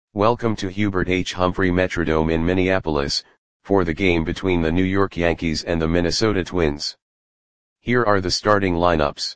Welcome to Hubert H. Humphrey Metrodome in Minneapolis, for the game between the New York Yankees and the Minnesota Twins. Here are the starting lineups.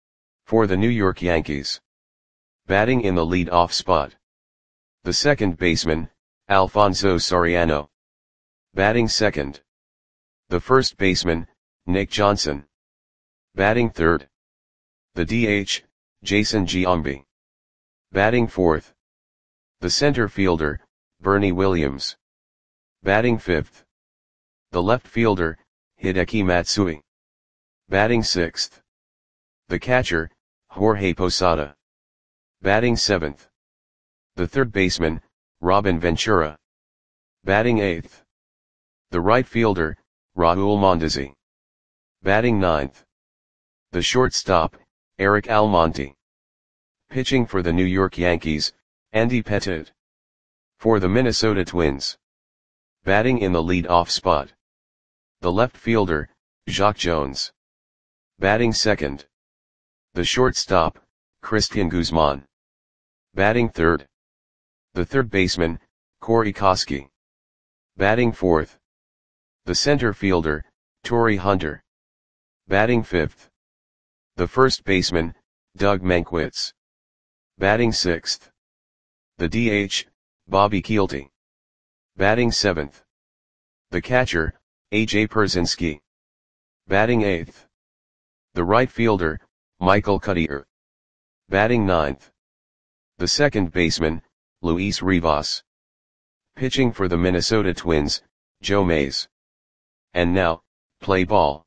For the New York Yankees. Batting in the lead-off spot. The second baseman, Alfonso Soriano. Batting second. The first baseman, Nick Johnson. Batting third. The DH, Jason Giambi. Batting fourth. The center fielder, Bernie Williams. Batting fifth. The left fielder, Hideki Matsui. Batting sixth. The catcher, Jorge Posada. Batting seventh. The third baseman, Robin Ventura. Batting eighth. The right fielder, Raul Mondesi. Batting ninth. The shortstop, Eric Almonte. Pitching for the New York Yankees, Andy Pettitte. For the Minnesota Twins. Batting in the lead-off spot. The left fielder, Jacque Jones. Batting second. The shortstop, Cristian Guzman. Batting third. The third baseman, Corey Koskie. Batting fourth. The center fielder, Torii Hunter. Batting fifth. The first baseman, Doug Mankiewicz. Batting sixth. The DH, Bobby Kielty. Batting seventh. The catcher, A.J. Pierzynski. Batting eighth. The right fielder, Michael Cuddyer. Batting ninth. The second baseman, Luis Rivas. Pitching for the Minnesota Twins, Joe Mays. And now, play ball.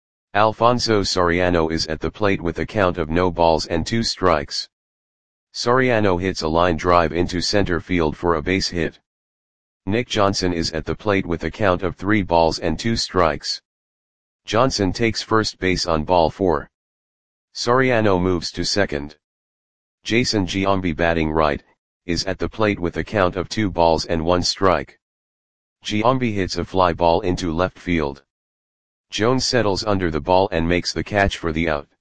Alfonso Soriano is at the plate with a count of no balls and 2 strikes. Soriano hits a line drive into center field for a base hit. Nick Johnson is at the plate with a count of 3 balls and 2 strikes. Johnson takes first base on ball 4. Soriano moves to second. Jason Giambi, batting right, is at the plate with a count of 2 balls and 1 strike. Giambi hits a fly ball into left field. Jones settles under the ball and makes the catch for the out.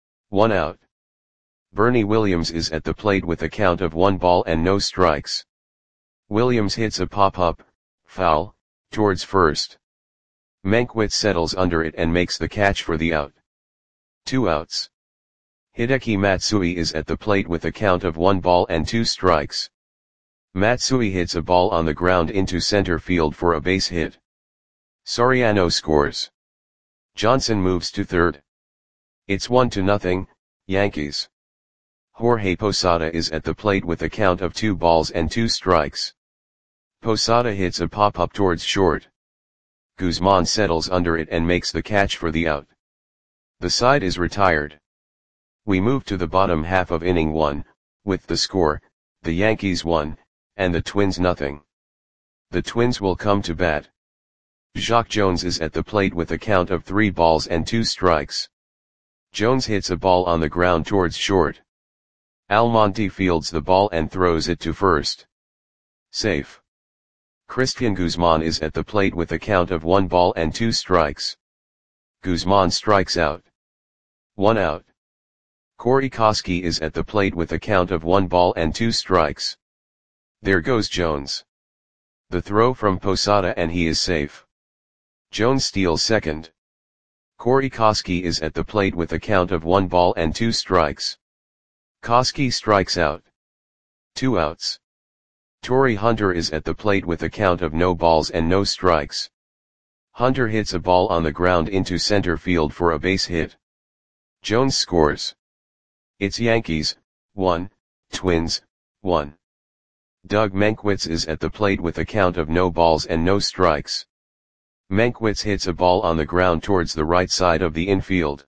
1 out. Bernie Williams is at the plate with a count of 1 ball and no strikes. Williams hits a pop-up, foul, towards first. Mankiewicz settles under it and makes the catch for the out. 2 outs. Hideki Matsui is at the plate with a count of 1 ball and 2 strikes. Matsui hits a ball on the ground into center field for a base hit. Soriano scores. Johnson moves to third. It's 1-0, Yankees. Jorge Posada is at the plate with a count of 2 balls and 2 strikes. Posada hits a pop-up towards short. Guzman settles under it and makes the catch for the out. The side is retired. We move to the bottom half of inning 1, with the score, the Yankees 1, and the Twins 0. The Twins will come to bat. Jacque Jones is at the plate with a count of 3 balls and 2 strikes. Jones hits a ball on the ground towards short. Almonte fields the ball and throws it to first. Safe. Cristian Guzman is at the plate with a count of 1 ball and 2 strikes. Guzman strikes out. 1 out. Corey Koskie is at the plate with a count of 1 ball and 2 strikes. There goes Jones. The throw from Posada and he is safe. Jones steals second. Corey Koskie is at the plate with a count of 1 ball and 2 strikes. Koskie strikes out. 2 outs. Torii Hunter is at the plate with a count of no balls and no strikes. Hunter hits a ball on the ground into center field for a base hit. Jones scores. It's Yankees, 1, Twins, 1. Doug Mankiewicz is at the plate with a count of no balls and no strikes. Mankiewicz hits a ball on the ground towards the right side of the infield.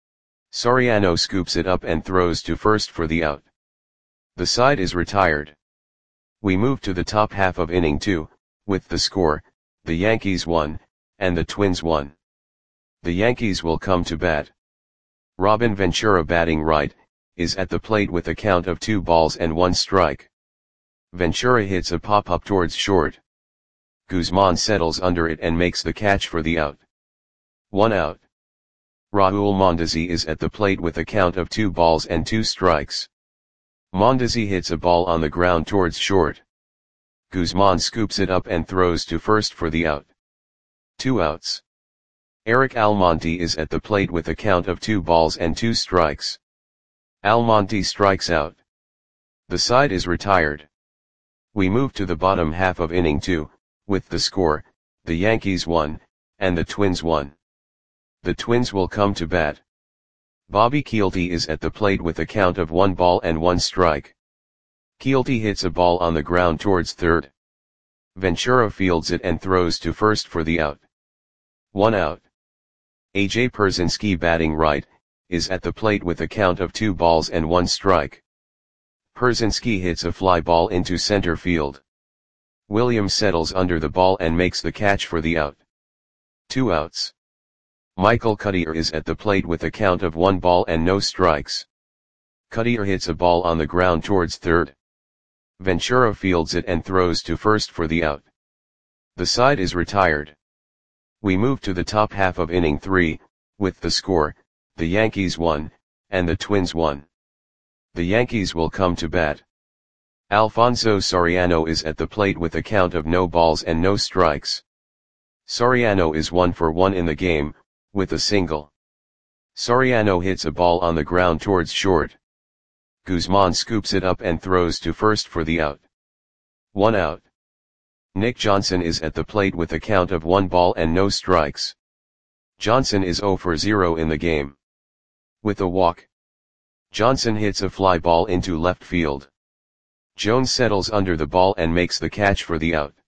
Soriano scoops it up and throws to first for the out. The side is retired. We move to the top half of inning 2, with the score, the Yankees 1, and the Twins 1. The Yankees will come to bat. Robin Ventura, batting right, is at the plate with a count of 2 balls and 1 strike. Ventura hits a pop-up towards short. Guzman settles under it and makes the catch for the out. 1 out. Raul Mondesi is at the plate with a count of 2 balls and 2 strikes. Mondesi hits a ball on the ground towards short. Guzman scoops it up and throws to first for the out. 2 outs. Eric Almonte is at the plate with a count of 2 balls and 2 strikes. Almonte strikes out. The side is retired. We move to the bottom half of inning 2, with the score, the Yankees 1, and the Twins 1. The Twins will come to bat. Bobby Kielty is at the plate with a count of 1 ball and 1 strike. Kielty hits a ball on the ground towards third. Ventura fields it and throws to first for the out. 1 out. A.J. Pierzynski, batting right, is at the plate with a count of 2 balls and 1 strike. Pierzynski hits a fly ball into center field. Williams settles under the ball and makes the catch for the out. 2 outs. Michael Cuddyer is at the plate with a count of 1 ball and no strikes. Cuddyer hits a ball on the ground towards third. Ventura fields it and throws to first for the out. The side is retired. We move to the top half of inning 3, with the score, the Yankees 1, and the Twins 1. The Yankees will come to bat. Alfonso Soriano is at the plate with a count of no balls and no strikes. Soriano is 1 for 1 in the game, with a single. Soriano hits a ball on the ground towards short. Guzman scoops it up and throws to first for the out. 1 out. Nick Johnson is at the plate with a count of 1 ball and no strikes. Johnson is 0 for 0 in the game. With a walk. Johnson hits a fly ball into left field. Jones settles under the ball and makes the catch for the out.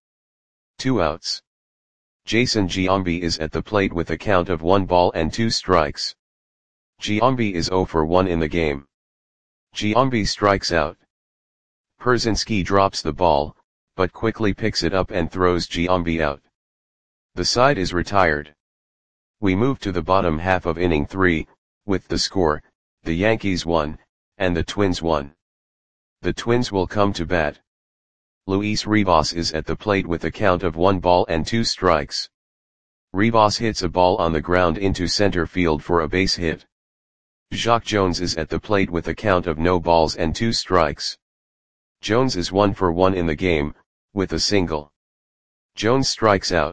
2 outs. Jason Giambi is at the plate with a count of 1 ball and 2 strikes. Giambi is 0 for 1 in the game. Giambi strikes out. Pierzynski drops the ball, but quickly picks it up and throws Giambi out. The side is retired. We move to the bottom half of inning 3, with the score, the Yankees 1, and the Twins 1. The Twins will come to bat. Luis Rivas is at the plate with a count of 1 ball and 2 strikes. Rivas hits a ball on the ground into center field for a base hit. Jacque Jones is at the plate with a count of no balls and 2 strikes. Jones is 1 for 1 in the game, with a single. Jones strikes out.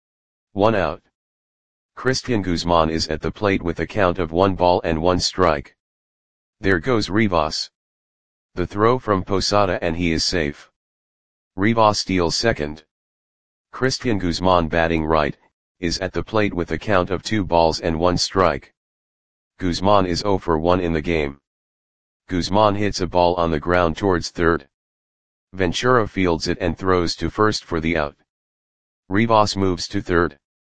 1 out. Cristian Guzman is at the plate with a count of 1 ball and 1 strike. There goes Rivas. The throw from Posada and he is safe. Rivas steals second. Cristian Guzman, batting right, is at the plate with a count of 2 balls and 1 strike. Guzman is 0 for 1 in the game. Guzman hits a ball on the ground towards third. Ventura fields it and throws to first for the out. Rivas moves to third.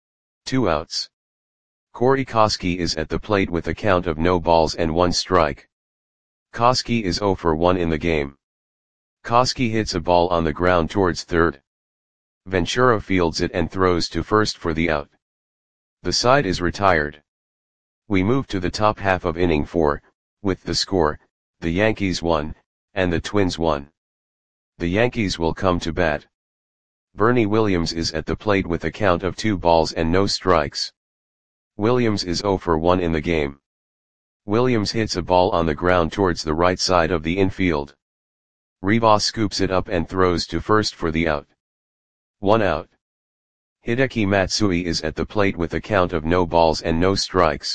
2 outs. Corey Koskie is at the plate with a count of no balls and 1 strike. Koskie is 0 for 1 in the game. Koskie hits a ball on the ground towards third. Ventura fields it and throws to first for the out. The side is retired. We move to the top half of inning 4, with the score, the Yankees 1, and the Twins 1. The Yankees will come to bat. Bernie Williams is at the plate with a count of 2 balls and no strikes. Williams is 0 for 1 in the game. Williams hits a ball on the ground towards the right side of the infield. Rivas scoops it up and throws to first for the out. 1 out. Hideki Matsui is at the plate with a count of no balls and no strikes.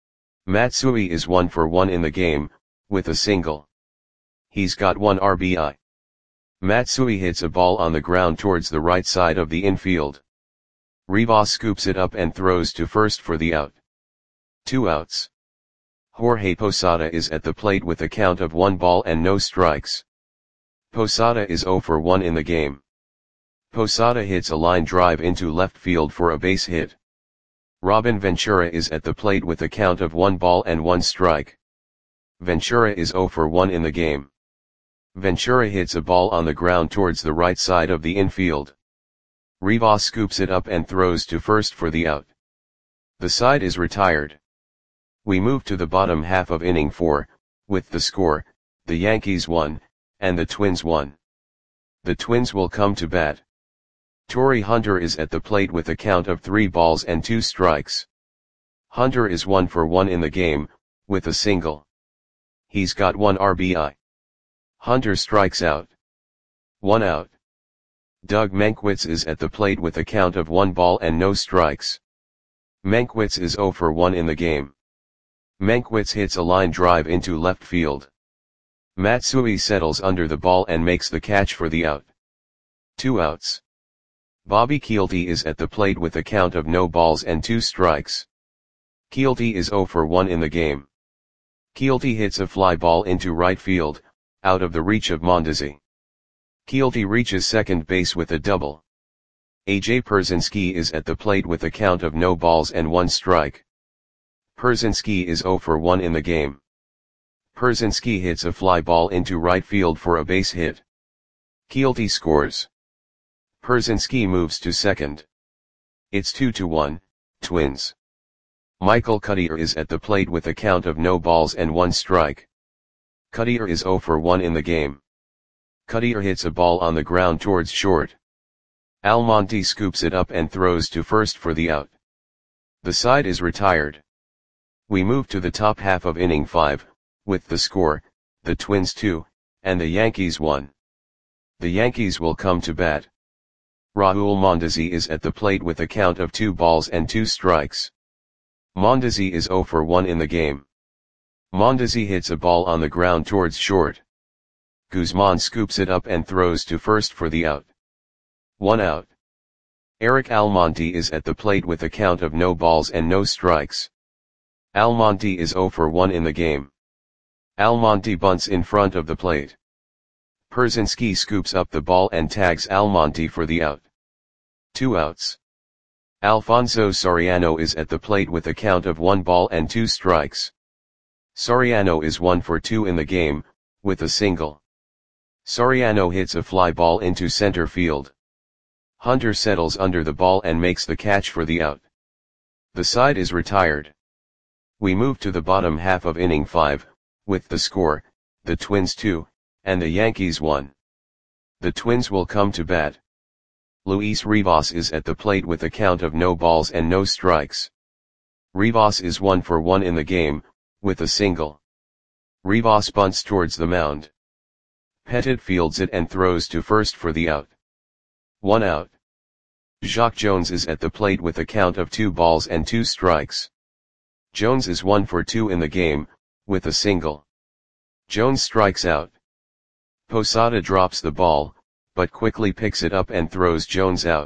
Matsui is 1 for 1 in the game, with a single. He's got 1 RBI. Matsui hits a ball on the ground towards the right side of the infield. Rivas scoops it up and throws to first for the out. 2 outs. Jorge Posada is at the plate with a count of 1 ball and no strikes. Posada is 0 for 1 in the game. Posada hits a line drive into left field for a base hit. Robin Ventura is at the plate with a count of 1 ball and 1 strike. Ventura is 0 for 1 in the game. Ventura hits a ball on the ground towards the right side of the infield. Rivas scoops it up and throws to first for the out. The side is retired. We move to the bottom half of inning 4, with the score, the Yankees 1, and the Twins 1. The Twins will come to bat. Torrey Hunter is at the plate with a count of 3 balls and 2 strikes. Hunter is 1 for 1 in the game, with a single. He's got 1 RBI. Hunter strikes out. 1 out. Doug Mankiewicz is at the plate with a count of 1 ball and no strikes. Mankiewicz is 0 for 1 in the game. Mankiewicz hits a line drive into left field. Matsui settles under the ball and makes the catch for the out. 2 outs. Bobby Kielty is at the plate with a count of no balls and 2 strikes. Kielty is 0 for 1 in the game. Kielty hits a fly ball into right field, out of the reach of Mondesi. Kielty reaches second base with a double. AJ Pierzynski is at the plate with a count of no balls and 1 strike. Pierzynski is 0 for 1 in the game. Pierzynski hits a fly ball into right field for a base hit. Kielty scores. Pierzynski moves to second. It's 2-1, Twins. Michael Cuddyer is at the plate with a count of no balls and 1 strike. Cuddyer is 0 for 1 in the game. Cuddyer hits a ball on the ground towards short. Almonte scoops it up and throws to first for the out. The side is retired. We move to the top half of inning 5, with the score, the Twins 2, and the Yankees 1. The Yankees will come to bat. Raul Mondesi is at the plate with a count of 2 balls and 2 strikes. Mondesi is 0 for 1 in the game. Mondesi hits a ball on the ground towards short. Guzman scoops it up and throws to first for the out. 1 out. Eric Almonte is at the plate with a count of no balls and no strikes. Almonte is 0 for 1 in the game. Almonte bunts in front of the plate. Pierzynski scoops up the ball and tags Almonte for the out. 2 outs. Alfonso Soriano is at the plate with a count of 1 ball and 2 strikes. Soriano is 1 for 2 in the game, with a single. Soriano hits a fly ball into center field. Hunter settles under the ball and makes the catch for the out. The side is retired. We move to the bottom half of inning 5, with the score, the Twins 2, and the Yankees 1. The Twins will come to bat. Luis Rivas is at the plate with a count of no balls and no strikes. Rivas is 1 for 1 in the game, with a single. Rivas bunts towards the mound. Pettit fields it and throws to first for the out. 1 out. Jacque Jones is at the plate with a count of 2 balls and 2 strikes. Jones is 1 for 2 in the game, with a single. Jones strikes out. Posada drops the ball, but quickly picks it up and throws Jones out.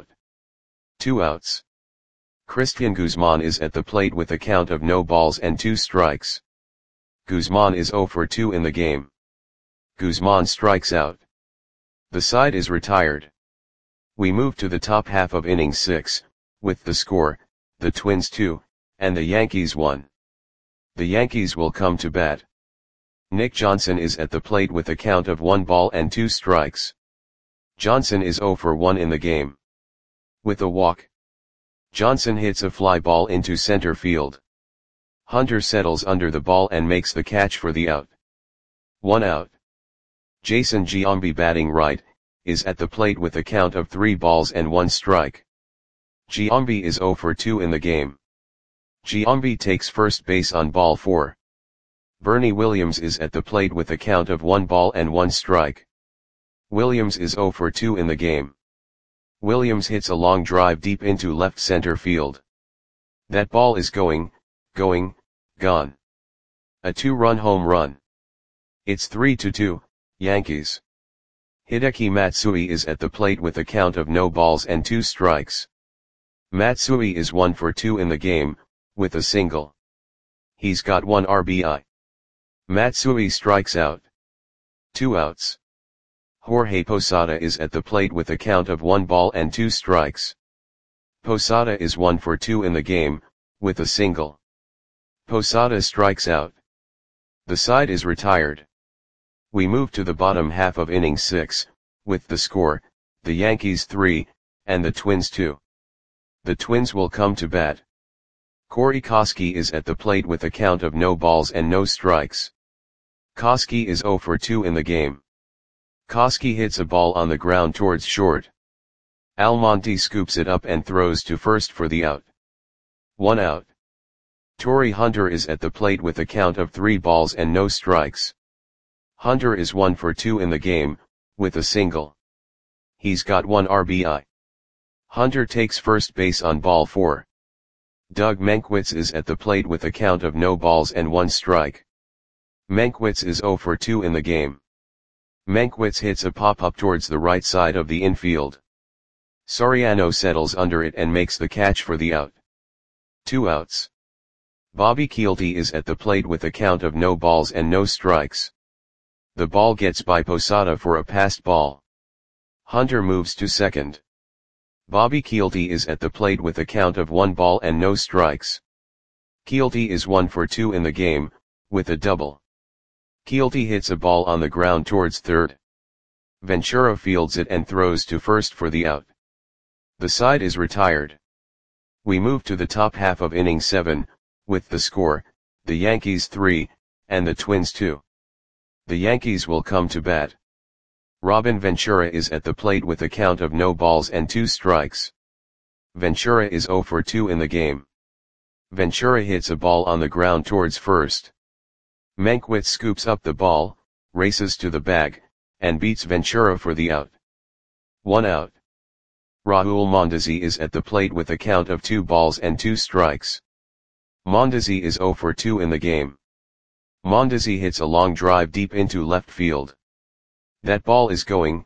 2 outs. Christian Guzman is at the plate with a count of no balls and 2 strikes. Guzman is 0 for 2 in the game. Guzman strikes out. The side is retired. We move to the top half of inning 6, with the score, the Twins 2, and the Yankees 1. The Yankees will come to bat. Nick Johnson is at the plate with a count of 1 ball and 2 strikes. Johnson is 0 for 1 in the game. With a walk. Johnson hits a fly ball into center field. Hunter settles under the ball and makes the catch for the out. 1 out. Jason Giambi, batting right, is at the plate with a count of 3 balls and 1 strike. Giambi is 0 for 2 in the game. Giambi takes first base on ball 4. Bernie Williams is at the plate with a count of 1 ball and 1 strike. Williams is 0 for 2 in the game. Williams hits a long drive deep into left center field. That ball is gone. A 2-run home run. It's 3-2, Yankees. Hideki Matsui is at the plate with a count of no balls and 2 strikes. Matsui is 1 for 2 in the game, with a single. He's got 1 RBI. Matsui strikes out. 2 outs. Jorge Posada is at the plate with a count of 1 ball and 2 strikes. Posada is 1 for 2 in the game, with a single. Posada strikes out. The side is retired. We move to the bottom half of inning 6, with the score, the Yankees 3, and the Twins 2. The Twins will come to bat. Corey Koskie is at the plate with a count of no balls and no strikes. Koskie is 0 for 2 in the game. Koskie hits a ball on the ground towards short. Almonte scoops it up and throws to first for the out. 1 out. Torii Hunter is at the plate with a count of 3 balls and no strikes. Hunter is 1 for 2 in the game, with a single. He's got 1 RBI. Hunter takes first base on ball 4. Doug Mankiewicz is at the plate with a count of no balls and 1 strike. Mankiewicz is 0 for 2 in the game. Mankiewicz hits a pop-up towards the right side of the infield. Soriano settles under it and makes the catch for the out. 2 outs. Bobby Kielty is at the plate with a count of no balls and no strikes. The ball gets by Posada for a passed ball. Hunter moves to second. Bobby Kielty is at the plate with a count of 1 ball and no strikes. Kielty is 1 for 2 in the game, with a double. Kielty hits a ball on the ground towards third. Ventura fields it and throws to first for the out. The side is retired. We move to the top half of inning 7, with the score, the Yankees 3, and the Twins 2. The Yankees will come to bat. Robin Ventura is at the plate with a count of no balls and 2 strikes. Ventura is 0 for 2 in the game. Ventura hits a ball on the ground towards first. Mankiewicz scoops up the ball, races to the bag, and beats Ventura for the out. 1 out. Raul Mondesi is at the plate with a count of 2 balls and 2 strikes. Mondesi is 0 for 2 in the game. Mondesi hits a long drive deep into left field. That ball is gone.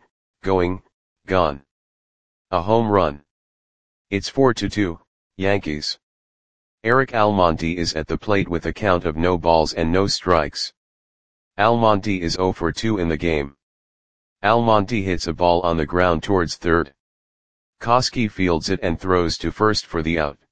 A home run. It's 4-2, Yankees. Eric Almonte is at the plate with a count of no balls and no strikes. Almonte is 0 for 2 in the game. Almonte hits a ball on the ground towards third. Koski fields it and throws to first for the out.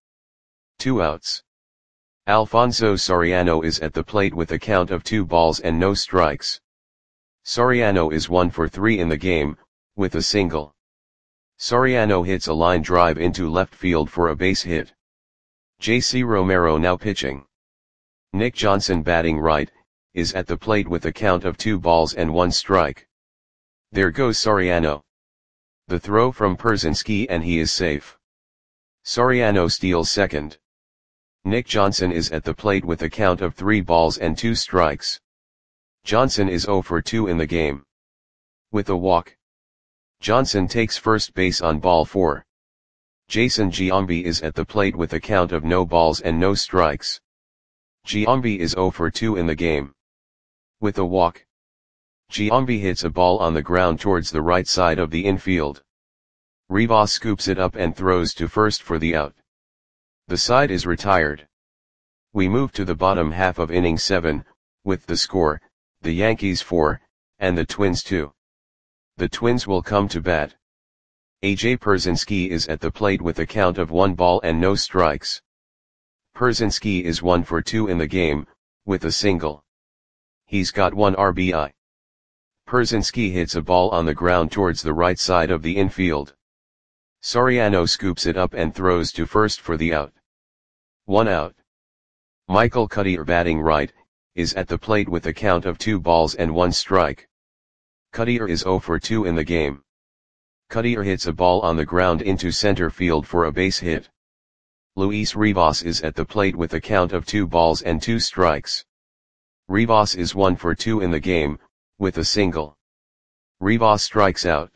2 outs. Alfonso Soriano is at the plate with a count of 2 balls and no strikes. Soriano is 1 for 3 in the game, with a single. Soriano hits a line drive into left field for a base hit. J.C. Romero now pitching. Nick Johnson batting right, is at the plate with a count of 2 balls and 1 strike. There goes Soriano. The throw from Pierzynski and he is safe. Soriano steals second. Nick Johnson is at the plate with a count of 3 balls and 2 strikes. Johnson is 0 for 2 in the game. With a walk. Johnson takes first base on ball 4. Jason Giambi is at the plate with a count of no balls and no strikes. Giambi is 0 for 2 in the game. With a walk. Giambi hits a ball on the ground towards the right side of the infield. Rivas scoops it up and throws to first for the out. The side is retired. We move to the bottom half of inning 7, with the score, the Yankees 4, and the Twins 2. The Twins will come to bat. A.J. Pierzynski is at the plate with a count of 1 ball and no strikes. Pierzynski is 1 for 2 in the game, with a single. He's got 1 RBI. Pierzynski hits a ball on the ground towards the right side of the infield. Soriano scoops it up and throws to first for the out. 1 out. Michael Cuddyer batting right, is at the plate with a count of 2 balls and 1 strike. Cuddyer is 0 for 2 in the game. Cuddyer hits a ball on the ground into center field for a base hit. Luis Rivas is at the plate with a count of 2 balls and 2 strikes. Rivas is 1 for 2 in the game, with a single. Rivas strikes out.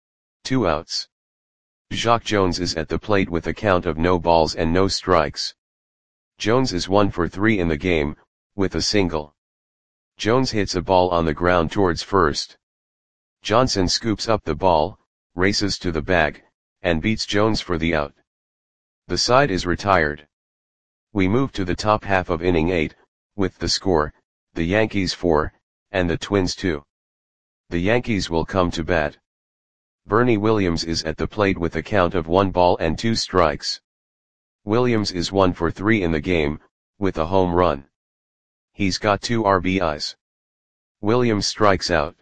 2 outs. Jacque Jones is at the plate with a count of no balls and no strikes. Jones is 1 for 3 in the game, with a single. Jones hits a ball on the ground towards first. Johnson scoops up the ball, races to the bag, and beats Jones for the out. The side is retired. We move to the top half of inning 8, with the score, the Yankees 4, and the Twins 2. The Yankees will come to bat. Bernie Williams is at the plate with a count of 1 ball and 2 strikes. Williams is 1 for 3 in the game, with a home run. He's got 2 RBIs. Williams strikes out.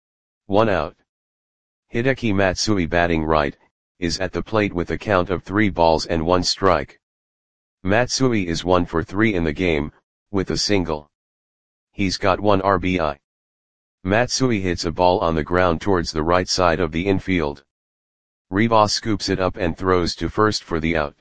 1 out. Hideki Matsui batting right, is at the plate with a count of 3 balls and 1 strike. Matsui is 1 for 3 in the game, with a single. He's got 1 RBI. Matsui hits a ball on the ground towards the right side of the infield. Rivas scoops it up and throws to first for the out.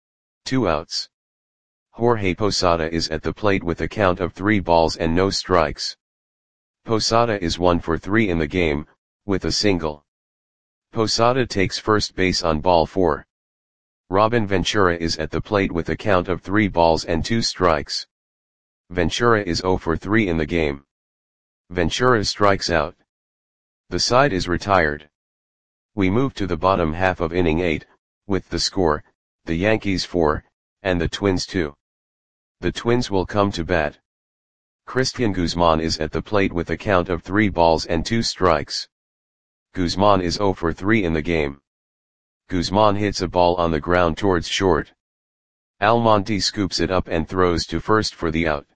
2 outs. Jorge Posada is at the plate with a count of 3 balls and no strikes. Posada is 1 for 3 in the game, with a single. Posada takes first base on ball 4. Robin Ventura is at the plate with a count of 3 balls and 2 strikes. Ventura is 0 for 3 in the game. Ventura strikes out. The side is retired. We move to the bottom half of inning 8, with the score, the Yankees 4, and the Twins 2. The Twins will come to bat. Christian Guzman is at the plate with a count of 3 balls and 2 strikes. Guzman is 0 for 3 in the game. Guzman hits a ball on the ground towards short. Almonte scoops it up and throws to first for the out.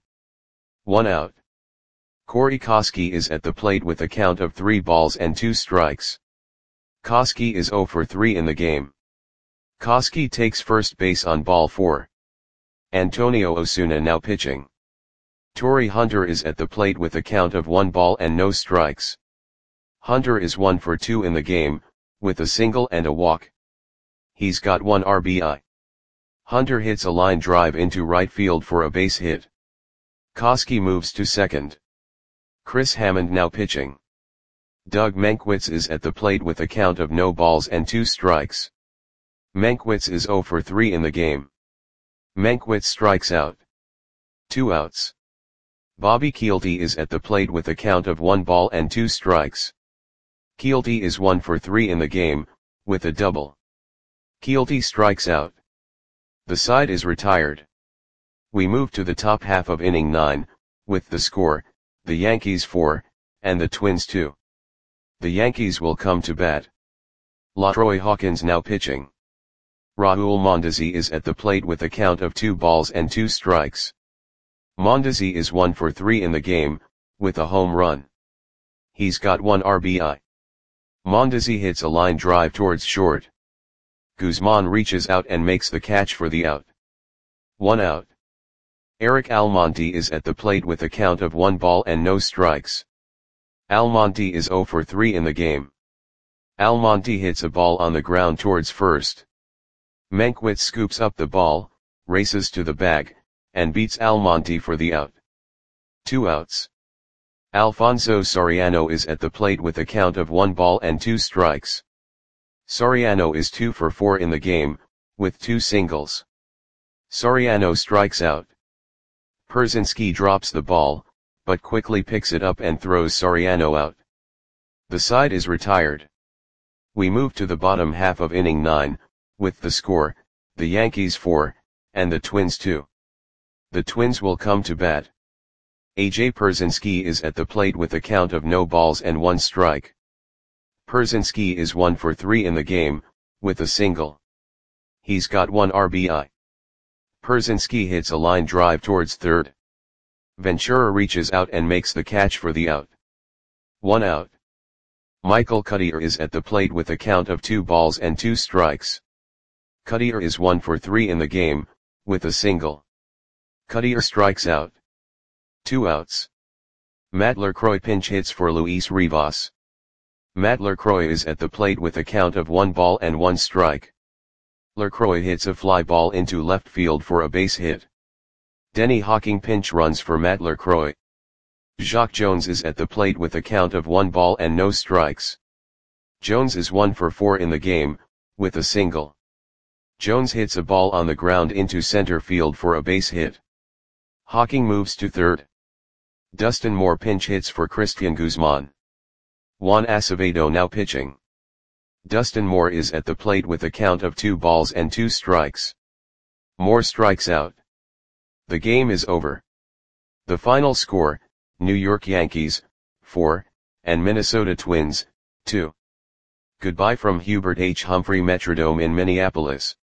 1 out. Corey Koskie is at the plate with a count of 3 balls and 2 strikes. Koskie is 0 for 3 in the game. Koskie takes first base on ball 4. Antonio Osuna now pitching. Torii Hunter is at the plate with a count of 1 ball and no strikes. Hunter is 1 for 2 in the game, with a single and a walk. He's got 1 RBI. Hunter hits a line drive into right field for a base hit. Koskie moves to second. Chris Hammond now pitching. Doug Mankiewicz is at the plate with a count of no balls and 2 strikes. Mankiewicz is 0 for 3 in the game. Mankiewicz strikes out. 2 outs. Bobby Kielty is at the plate with a count of 1 ball and 2 strikes. Kielty is 1 for 3 in the game, with a double. Kielty strikes out. The side is retired. We move to the top half of inning 9, with the score, the Yankees 4, and the Twins 2. The Yankees will come to bat. LaTroy Hawkins now pitching. Raul Mondesi is at the plate with a count of 2 balls and 2 strikes. Mondesi is 1 for 3 in the game, with a home run. He's got 1 RBI. Mondesi hits a line drive towards short. Guzman reaches out and makes the catch for the out. 1 out. Eric Almonte is at the plate with a count of 1 ball and no strikes. Almonte is 0 for 3 in the game. Almonte hits a ball on the ground towards first. Mankiewicz scoops up the ball, races to the bag, and beats Almonte for the out. 2 outs. Alfonso Soriano is at the plate with a count of 1 ball and 2 strikes. Soriano is 2 for 4 in the game, with 2 singles. Soriano strikes out. Pierzynski drops the ball, but quickly picks it up and throws Soriano out. The side is retired. We move to the bottom half of inning 9, with the score, the Yankees 4, and the Twins 2. The Twins will come to bat. A.J. Pierzynski is at the plate with a count of no balls and 1 strike. Pierzynski is 1 for 3 in the game, with a single. He's got 1 RBI. Pierzynski hits a line drive towards third. Ventura reaches out and makes the catch for the out. 1 out. Michael Cuddyer is at the plate with a count of 2 balls and 2 strikes. Cuddyer is 1 for 3 in the game, with a single. Cuddyer strikes out. 2 outs. Matt LaCroix pinch hits for Luis Rivas. Matt LaCroix is at the plate with a count of 1 ball and 1 strike. LaCroix hits a fly ball into left field for a base hit. Denny Hawking pinch runs for Matt LaCroix. Jacque Jones is at the plate with a count of 1 ball and no strikes. Jones is 1 for 4 in the game, with a single. Jones hits a ball on the ground into center field for a base hit. Hawking moves to third. Dustin Moore pinch hits for Christian Guzman. Juan Acevedo now pitching. Dustin Moore is at the plate with a count of 2 balls and 2 strikes. Moore strikes out. The game is over. The final score, New York Yankees, 4, and Minnesota Twins, 2. Goodbye from Hubert H. Humphrey Metrodome in Minneapolis.